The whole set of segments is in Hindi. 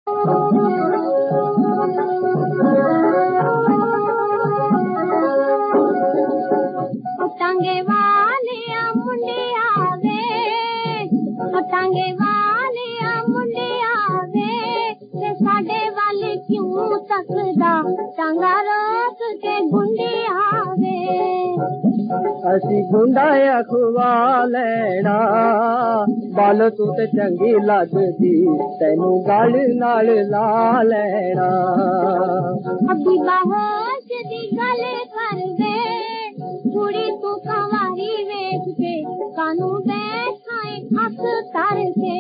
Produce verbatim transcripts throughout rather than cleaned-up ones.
टांगे वालिया मुंडिया वे, टांगे वालिया मुंडिया वे, ते साडे वाले क्यों तकदा टांगा रोक के गुंडिया वे। असी गुंडाया खुआ लेना बाल तू ते चंगी लगदी तेनू गल नाल ला लेना। अभी बाहोश दी गल कर दे कुड़ी तू कंवारी वेख के कानू बैठाए अख कर के।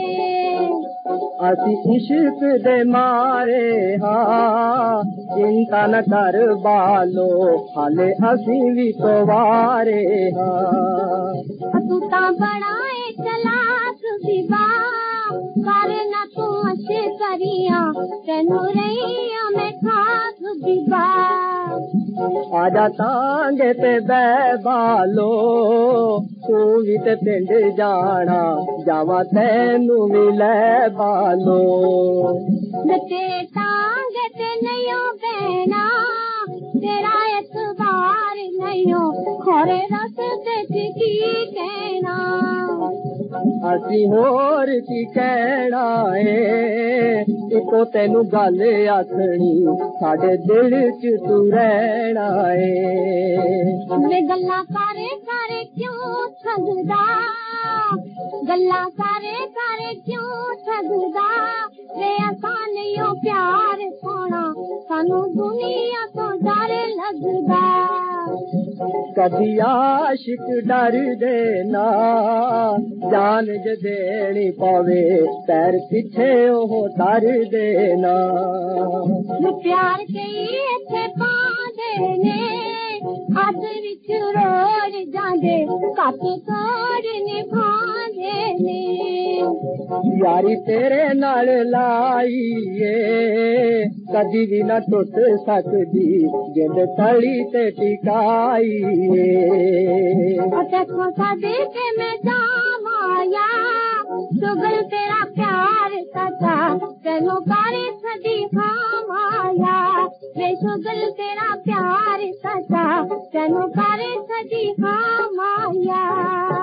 असी इश्क दे मारे हाँ चिंता न कर बालो हाले असी भी तोवारे हाँ। तू ता बड़ाए चलाक विवा कर न तू अच्छे करिया तेनू रही मैं खाक विवा। आजा तांगे ते बै बालो तू भी ते पिंड जाना जावा तेनू मिले बालो। नचे टांगे ते नहीं बहना तेरा एतबार नहीं खोरे रस्ते की कहना। असी होर की कहना है इको तेनू गल आखनी साडे दिल च तू रहना है। वे गल्ला करे करे क्यों ठगदा गल्ला करे करे क्यों ठगदा वे आसानियों प्यार सोना सानू दुनिया तो डर लगदा। कभी आशिक डर देना जान ज देनी पावे पैर पीछे ओह तर देना। प्यार के इत्थे पांदे ने अद विच रोज जांदे कट तोड़ निभांदे ने। यारी तेरे नाल लाईए कदी भी न टुट सकदी जिंद तली ते टिकाईए। देखो सदी के मैं जामाया शुगल तेरा प्यार सचा तेनू करे सदी खामाया। वे शुगल तेरा प्यार सचा तेनू करे सदी खामाया।